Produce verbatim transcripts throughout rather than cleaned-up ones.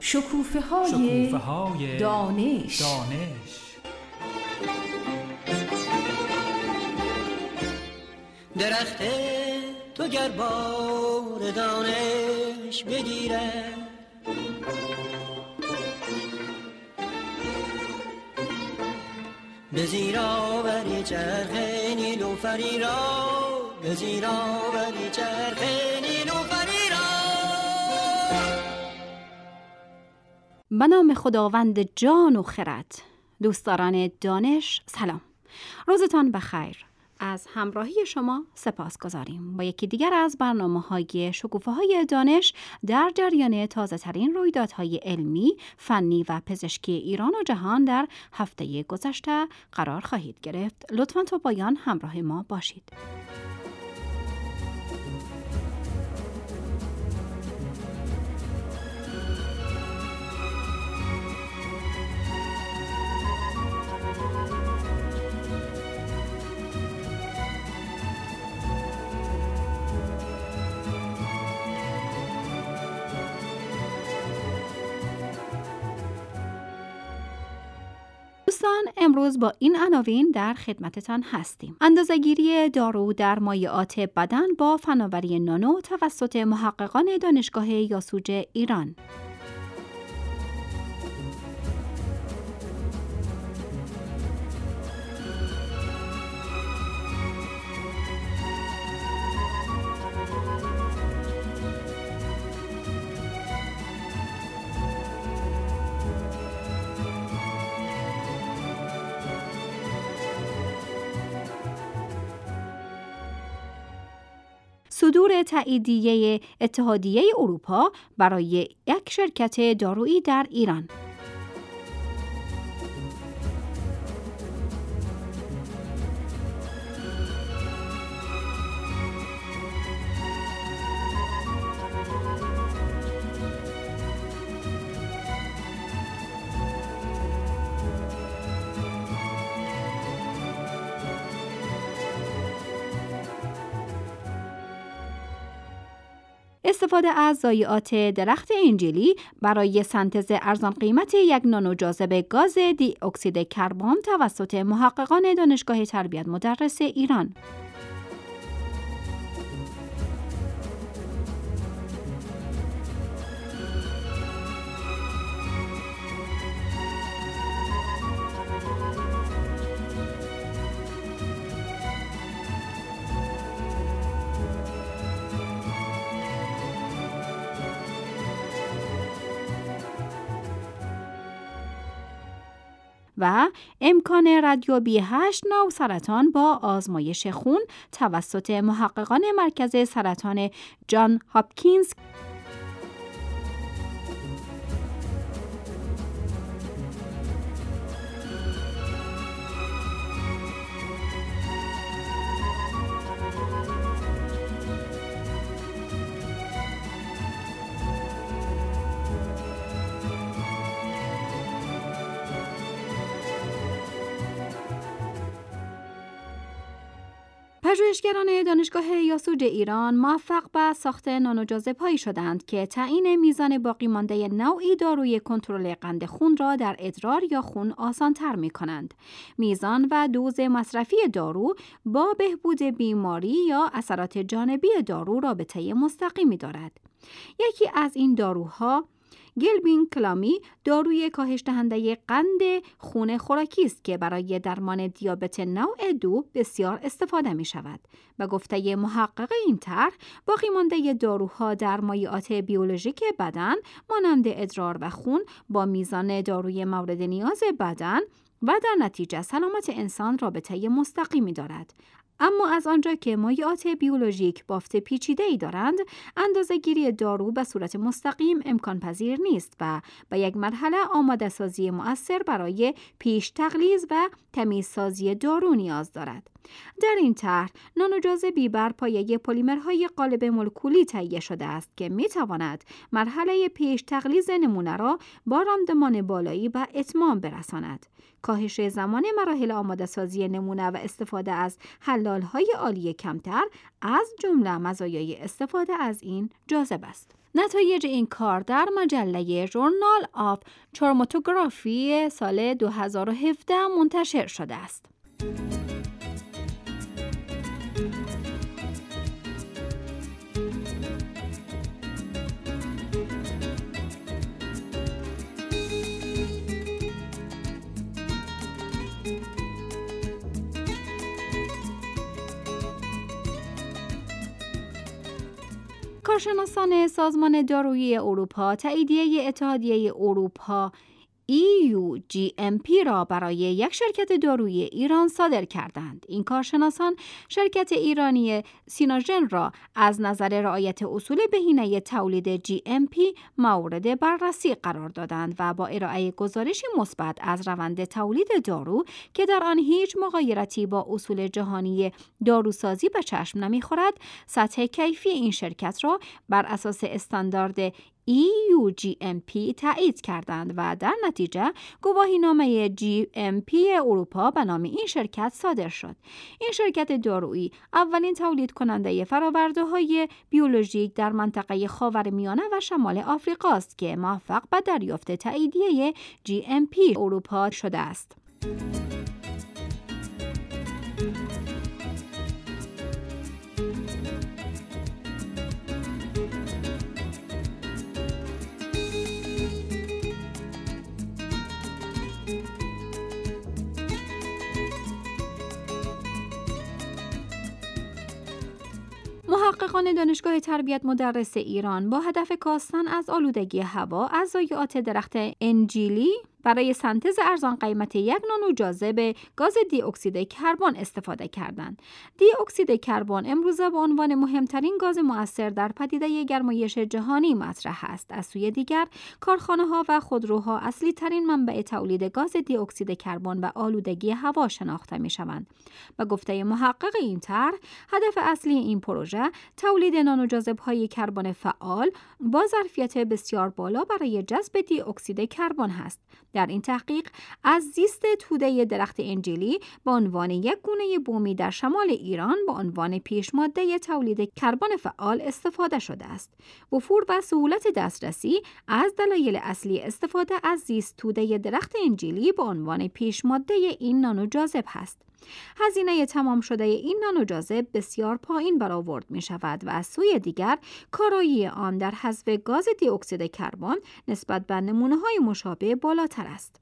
شکوفه‌های شکوفه‌های دانش. دانش. درخت تو گر بار دانش بگیره، به زیر آوری چرخ نیلوفری را، به زیر آوری چرخ نیلوفری را. به نام خداوند جان و خرد. دوستداران دانش سلام، روزتان بخیر. از همراهی شما سپاس گذاریم. با یکی دیگر از برنامه های شکوفه های دانش در جریان تازه ترین رویدادهای علمی، فنی و پزشکی ایران و جهان در هفته گذشته قرار خواهید گرفت. لطفاً تا پایان همراه ما باشید. دوستان، امروز با این عناوین در خدمتتان هستیم. اندازه‌گیری دارو در مایعات بدن با فناوری نانو توسط محققان دانشگاه یاسوج ایران. صدور تاییدیه اتحادیه اروپا برای یک شرکت دارویی در ایران. استفاده از ضایعات درخت انجیلی برای سنتز ارزان قیمت یک نانو جاذب گاز دی اکسید کربن توسط محققان دانشگاه تربیت مدرس ایران. و امکان ردیابی هشت نوع سرطان با آزمایش خون توسط محققان مرکز سرطان جان هاپکینز. پژوهشگران دانشگاه یاسوج ایران موفق به ساخت نانوجاذبهایی شدند که تعیین میزان باقی مانده نوعی داروی کنترل قند خون را در ادرار یا خون آسان‌تر می‌کنند. میزان و دوز مصرفی دارو با بهبود بیماری یا اثرات جانبی دارو رابطه مستقیمی دارد. یکی از این داروها گلبین کلامی داروی کاهش دهنده قند خون خوراکی است که برای درمان دیابت نوع دو بسیار استفاده می شود. به گفته محقق این طرح، باقی مانده داروها در مایعات بیولوژیک بدن مانند ادرار و خون با میزان داروی مورد نیاز بدن و در نتیجه سلامت انسان رابطه مستقیمی دارد. اما از آنجا که مایعات بیولوژیک بافت پیچیده‌ای دارند، اندازه‌گیری دارو به صورت مستقیم امکان پذیر نیست و به یک مرحله آماده سازی مؤثر برای پیش تغلیظ و تمیزسازی دارو نیاز دارد. در این طرح نانوجاذبی بر پایه پلیمرهای قالب مولکولی تهیه شده است که می‌تواند مرحله پیش تغلیظ نمونه را با راندمان بالایی به اتمام برساند. کاهش زمان مراحل آماده سازی نمونه و استفاده از حلال‌های آلی کمتر از جمله مزایای استفاده از این جاذب است. نتایج این کار در مجله ژورنال آف چروماتوگرافی سال دو هزار و هفده منتشر شده است. کارشناسان سازمان دارویی اروپا تاییدیه اتحادیه اروپا ای یو جی ام پی را برای یک شرکت دارویی ایران صادر کردند. این کارشناسان شرکت ایرانی سینوژن را از نظر رعایت اصول بهینه تولید جی ام پی مورد بررسی قرار دادند و با ارائه گزارشی مثبت از روند تولید دارو که در آن هیچ مغایرتی با اصول جهانی داروسازی به چشم نمی‌خورد، سطح کیفی این شرکت را بر اساس استاندارد ای یو جی ام پی تایید کردند و در نتیجه گواهینامه جی ام پی اروپا به نام این شرکت صادر شد. این شرکت دارویی اولین تولید کننده فرآورده‌های بیولوژیک در منطقه خاورمیانه و شمال آفریقا است که موفق به دریافت تاییدیه جی ام پی اروپا شده است. محققان دانشگاه تربیت مدرس ایران با هدف کاستن از آلودگی هوا از ضایعات درخت انجیلی برای سنتز ارزان قیمت یک نانو جاذب گاز دی اکسید کربن استفاده کردند. دی اکسید کربن امروزه به عنوان مهمترین گاز مؤثر در پدیده گرمایش جهانی مطرح است. از سوی دیگر، کارخانه‌ها و خودروها اصلی ترین منبع تولید گاز دی اکسید کربن و آلودگی هوا شناخته می‌شوند. به گفته محقق این طرح، هدف اصلی این پروژه تولید نانو جاذب‌های کربن فعال با ظرفیت بسیار بالا برای جذب دی اکسید کربن است. در این تحقیق از زیست توده درخت انجیلی به عنوان یک گونه بومی در شمال ایران به عنوان پیشماده تولید کربن فعال استفاده شده است. وفور و سهولت دسترسی از دلایل اصلی استفاده از زیست توده درخت انجیلی به عنوان پیشماده این نانو جاذب است. هزینه تمام شده این نانو جاذب بسیار پایین برآورد می شود و از سوی دیگر کارایی آن در حذف گاز دی اکسید کربن نسبت به نمونه‌های مشابه بالاتر است.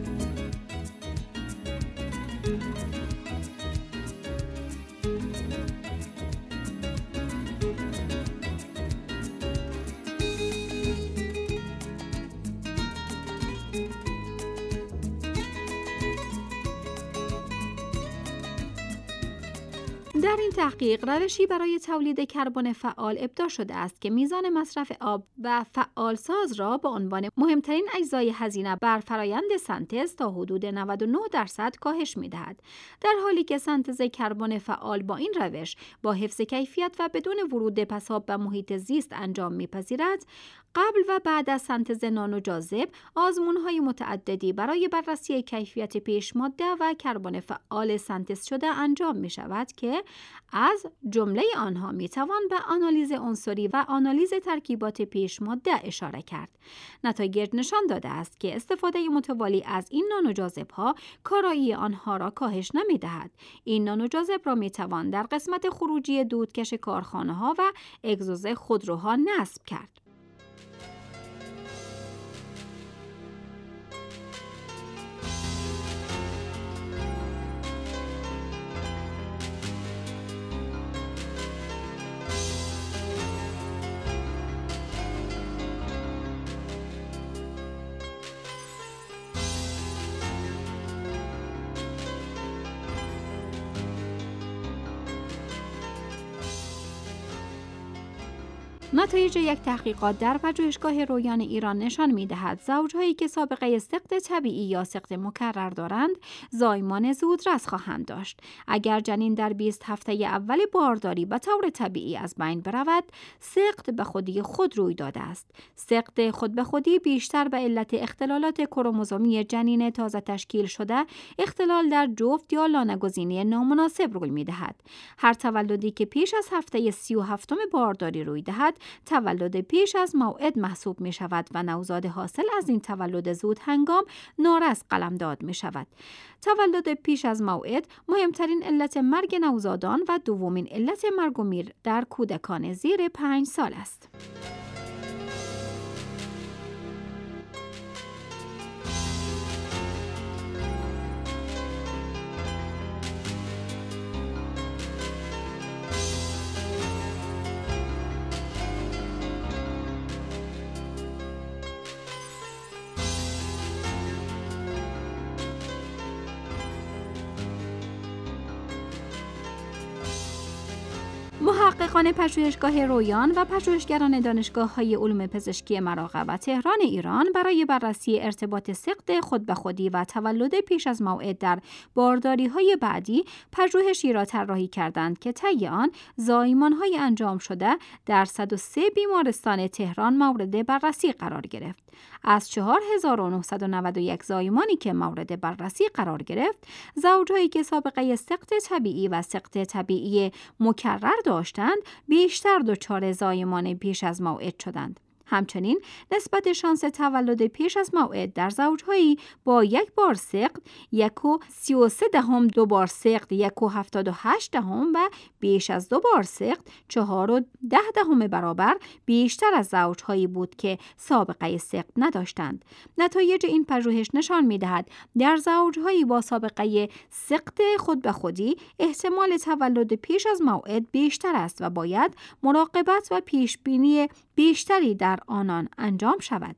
در این تحقیق روشی برای تولید کربن فعال ابداع شده است که میزان مصرف آب و فعالساز را به عنوان مهمترین اجزای هزینه بر فرایند سنتز تا حدود نود و نه درصد کاهش می‌دهد. در حالی که سنتز کربن فعال با این روش با حفظ کیفیت و بدون ورود پساب به محیط زیست انجام می‌پذیرد، قبل و بعد از سنتز نانو جاذب آزمون‌های متعددی برای بررسی کیفیت پیشماده و کربن فعال سنتز شده انجام می‌شود که از جمله آنها میتوان به آنالیز عنصری و آنالیز ترکیبات پیشماده اشاره کرد. نتایج نشان داده است که استفاده متوالی از این نانوجاذب‌ها کارایی آنها را کاهش نمی‌دهد. این نانوجاذب را میتوان در قسمت خروجی دودکش کارخانه‌ها و اگزوز خودروها نصب کرد. نتایج یک تحقیقات در پژوهشگاه رویان ایران نشان می‌دهد زوجهایی که سابقه سقط طبیعی یا سقط مکرر دارند زایمان زودرس خواهند داشت. اگر جنین در بیست هفته اول بارداری به طور طبیعی از بین برود، سقط به خودی خود روی داده است. سقط خود به خودی بیشتر به علت اختلالات کروموزومی جنین تازه تشکیل شده، اختلال در جفت یا لانه‌گزینی نامناسب روی می‌دهد. هر تولدی که پیش از هفته سی و هفتم بارداری روی دهد، تولد پیش از موعد محسوب می شود و نوزاد حاصل از این تولد زود هنگام نارس قلمداد می شود. تولد پیش از موعد مهمترین علت مرگ نوزادان و دومین علت مرگ و میر در کودکان زیر پنج سال است. محققان پژوهشگاه رویان و پژوهشگران دانشگاه‌های علوم پزشکی مراغه و تهران ایران برای بررسی ارتباط سقط خود به خودی و تولد پیش از موعد در بارداری‌های بعدی پژوهشی را طراحی کردند که طی آن زایمان‌های انجام شده در صد و سه بیمارستان تهران مورد بررسی قرار گرفت. از چهار هزار و نهصد و نود و یک زایمانی که مورد بررسی قرار گرفت، زوجهایی که سابقه سقط طبیعی و سقط طبیعی مکرر داشتند، بیشتر دچار زایمان پیش از موعد شدند. همچنین نسبت شانس تولد پیش از موعد در زوجهایی با یک بار سقط یک و سی و سه دهم، دو بار سقط یک و هفتاد و هشت دهم و بیش از دو بار سقط چهار و ده دهم برابر بیشتر از زوجهایی بود که سابقه سقط نداشتند. نتایج این پژوهش نشان می‌دهد در زوجهایی با سابقه سقط خود به خودی احتمال تولد پیش از موعد بیشتر است و باید مراقبت و پیشبینی بیشتری در آنان انجام شود.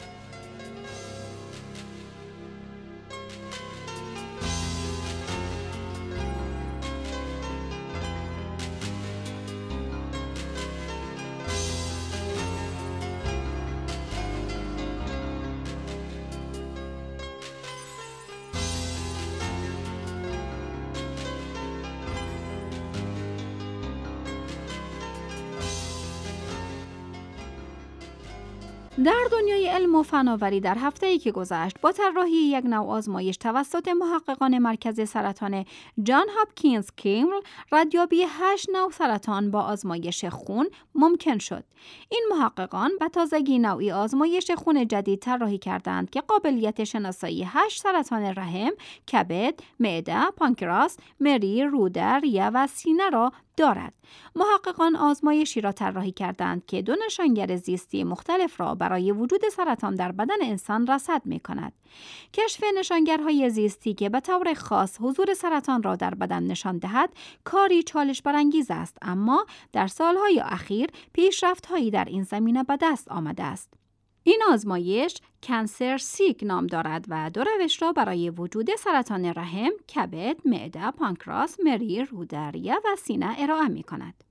در دنیای علم و فناوری در هفته‌ای که گذشت با طراحی یک نوع آزمایش توسط محققان مرکز سرطان جان هاپکینز کیمبل ردیابی هشت نوع سرطان با آزمایش خون ممکن شد. این محققان به تازگی نوعی آزمایش خون جدید طراحی کردند که قابلیت شناسایی هشت سرطان رحم، کبد، معده، پانکراس، مری، روده، ریه و سینه را دارد. محققان آزمایشی را طراحی کردند که دو نشانگر زیستی مختلف را برای وجود سرطان در بدن انسان رصد می کند. کشف نشانگرهای زیستی که به طور خاص حضور سرطان را در بدن نشان دهد کاری چالش برانگیز است، اما در سالهای اخیر پیشرفت‌هایی در این زمینه به دست آمده است. این آزمایش کانسر سیک نام دارد و دو روش را برای وجود سرطان رحم، کبد، معده، پانکراس، مری، روده، ریه و سینه ارائه می کند.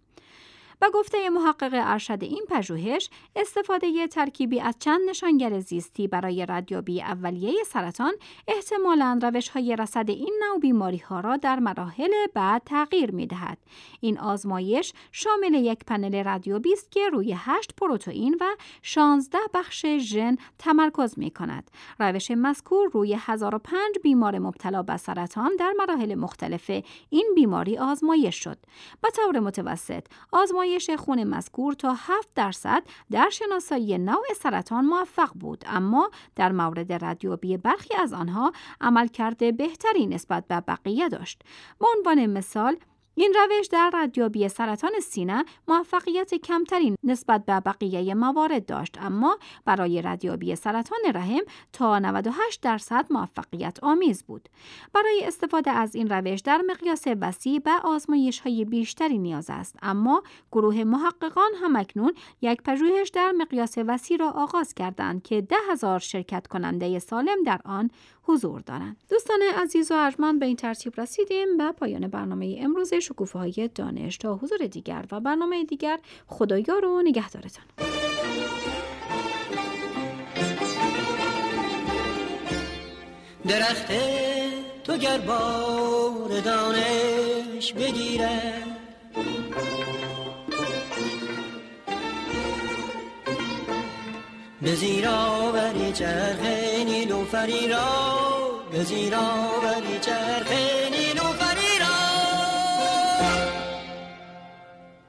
به گفته محقق ارشد این پژوهش، استفاده ترکیبی از چند نشانگر زیستی برای ردیابی اولیه سرطان احتمالاً روش‌های رصد این نوع بیماری‌ها را در مراحل بعد تغییر می‌دهد. این آزمایش شامل یک پنل ردیابی است که روی هشت پروتئین و شانزده بخش ژن تمرکز می‌کند. روش مذکور روی هزار و پنج بیمار مبتلا به سرطان در مراحل مختلف این بیماری آزمایش شد. به طور متوسط، آزمایش خون مذکور تا هفت درصد در شناسایی نوع سرطان موفق بود، اما در مورد ردیابی برخی از آنها عملکرد بهتری نسبت به بقیه داشت. به عنوان مثال، این روش در ردیابی سرطان سینه موفقیت کمتری نسبت به بقیه موارد داشت، اما برای ردیابی سرطان رحم تا نود و هشت درصد موفقیت آمیز بود. برای استفاده از این روش در مقیاس وسیع به آزمایش‌های بیشتری نیاز است، اما گروه محققان همکنون یک پژوهش در مقیاس وسیع را آغاز کردند که ده هزار شرکت کننده سالم در آن حضور دارند. دوستان عزیز و ارجمند، به این ترتیب رسیدیم به پایان برنامه امروز شکوفه‌های دانش. تا حضور دیگر و برنامه دیگر، خدایار و نگهدارتان. درخت تو گر بار دانش بگیره، به زیرا بری چرخ نیلوفری را، به زیرا بری چرخ